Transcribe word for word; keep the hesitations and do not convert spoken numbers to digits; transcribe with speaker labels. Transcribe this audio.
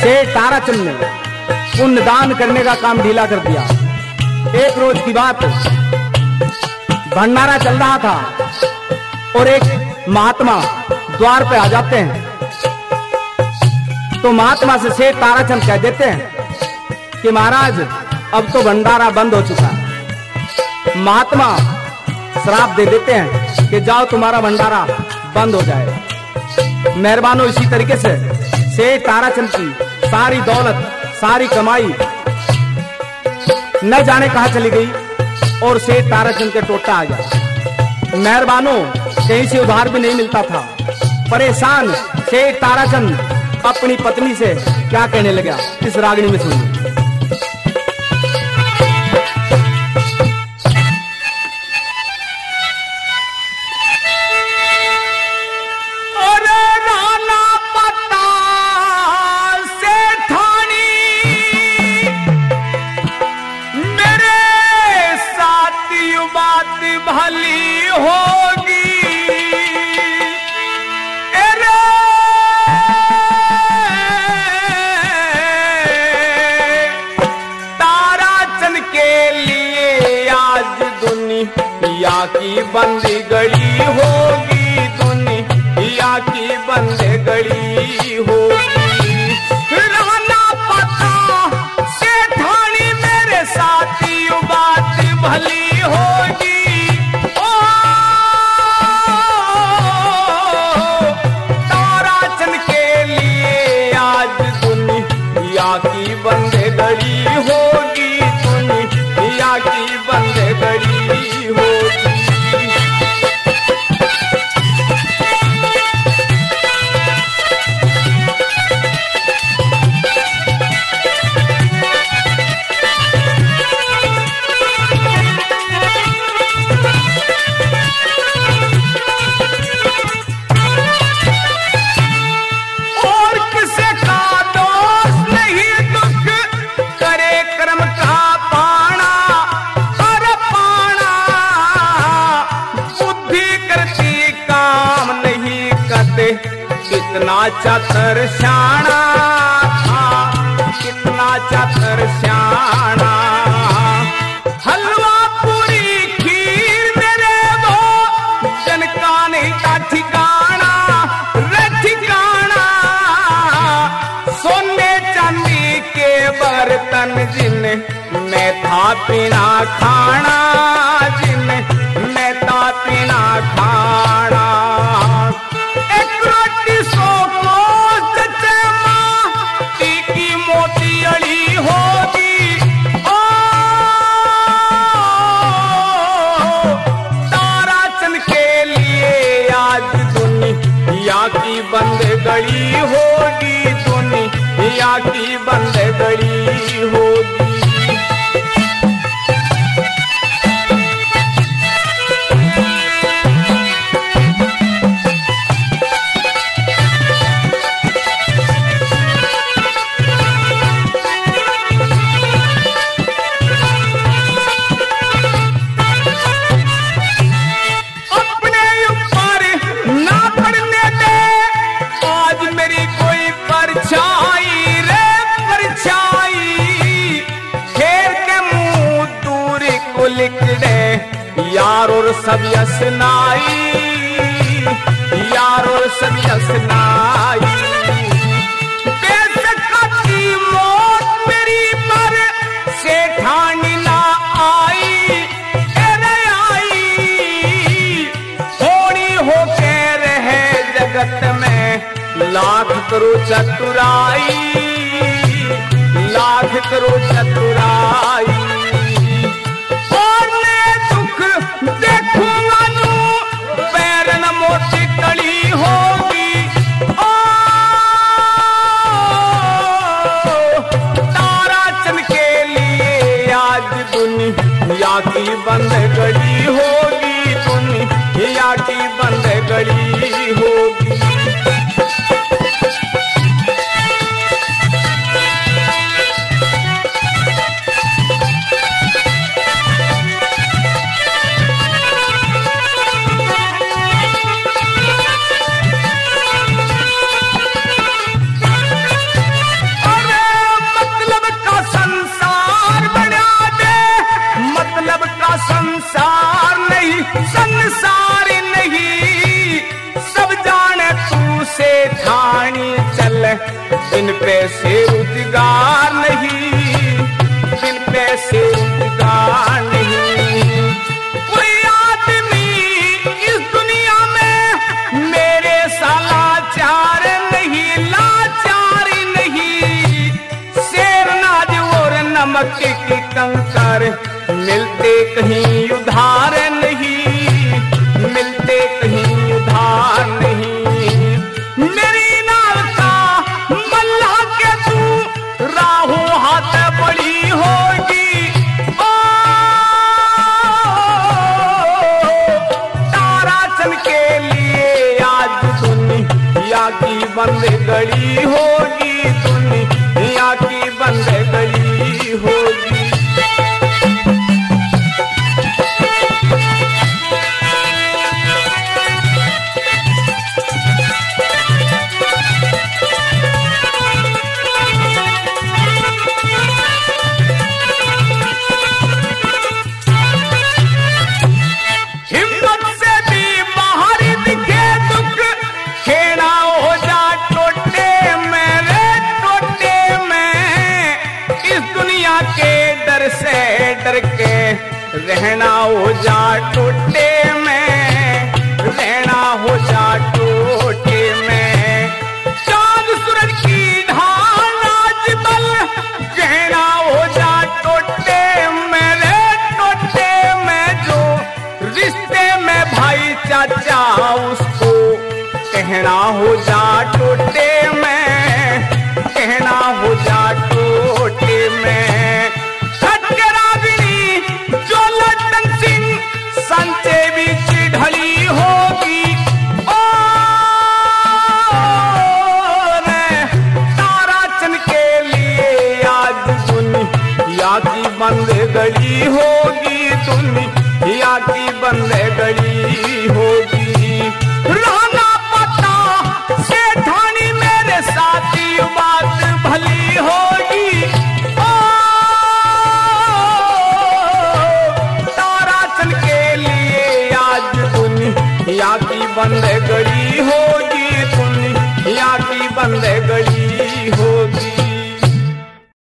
Speaker 1: सेठ ताराचंद ने पुण्य दान करने का काम ढीला कर दिया। एक रोज की बात, भंडारा चल रहा था और एक महात्मा द्वार पे आ जाते हैं। तो महात्मा से सेठ ताराचंद कह देते हैं कि महाराज अब तो भंडारा बंद हो चुका है। महात्मा श्राप दे देते हैं कि जाओ तुम्हारा भंडारा बंद हो जाए। मेहरबानो इसी तरीके से सेठ ताराचंद की सारी दौलत, सारी कमाई न जाने कहां चली गई और सेठ ताराचंद के टोटा आ गया। मेहरबानो कहीं से उधार भी नहीं मिलता था। परेशान सेठ ताराचंद अपनी पत्नी से क्या कहने लगा, इस रागनी में सुनिए।
Speaker 2: भली होगी अरे ताराचंद के लिए आज दुनिया की बंदी गड़ी होगी, दुनिया की बंदी गड़ी होगी। राना पता सेठानी मेरे साथी बात भली होगी। की बंदे गड़ी होगी, दुनिया की बंदे गड़ी होगी। और किसे का दोष नहीं, दुख करे कर्म का पाना, पर पाना बुद्धि करती काम नहीं करते। कितना चतुर श्याणा था, कितना चतुर श्याणा। हलवा पूरी खीर मेरे वो जनका नहीं था ठिकाना, रे ठिकाना। सोने चांदी के बर्तन जिन मैं था पीना खाना, जिन मैं था पीना खाना। एक रोटी सौ को जचे माटी की मोती अड़ी होगी। ओ ताराचंद के लिए आज दुनिया की बंद गड़ी होगी, दुनिया की बंद गड़ी होगी। अपने ऊपर ना पड़ने दे आज मेरी कोई परछाई, रे परछाई। खेर के मुंह दूर को लिखड़े यार और सब यसनाई, यार और सब यसनाई। बेशकती मौत मेरी पर सेठानी ना आई, अरे आई। थोड़ी होके रहे जगत में लाख करो चतुराई, लाख करो चतुराई। और मैं दुख देखूंगा नू पैर न मोती कड़ी होगी। ओ ताराचंद के लिए आज दुनिया की बंद गड़ी होगी, दुनिया की बंद गड़ी होगी। बिन पैसे रोजगार नहीं, बिन पैसे रोजगार नहीं। कोई आदमी इस दुनिया में मेरे सा लाचार नहीं, लाचार नहीं। शेर नाज और नमक की कंकर मिलते कहीं उधार नहीं, मिलते कहीं उधार नहीं। मेरी नाव का मल्लाह के तू राहों हाथ बड़ी होगी। ओ तारा चंद के लिए आज दुनिया की बंद गड़ी होगी, दुनिया की बंद गड़ी होगी। से डर के रहना हो जा टोटे में, रहना हो जा टोटे में। चांद सूरज की ढाल आज बल कहना हो जा टोटे में, रे टोटे में। जो रिश्ते में भाई चाचा उसको कहना हो जा टोटे में, कहना हो जा टोटे में। संचे बीच ढली होगी। ओ रे तारा चंद के लिए आज दुनिया की बंद गड़ी होगी, दुनिया की बंद गड़ी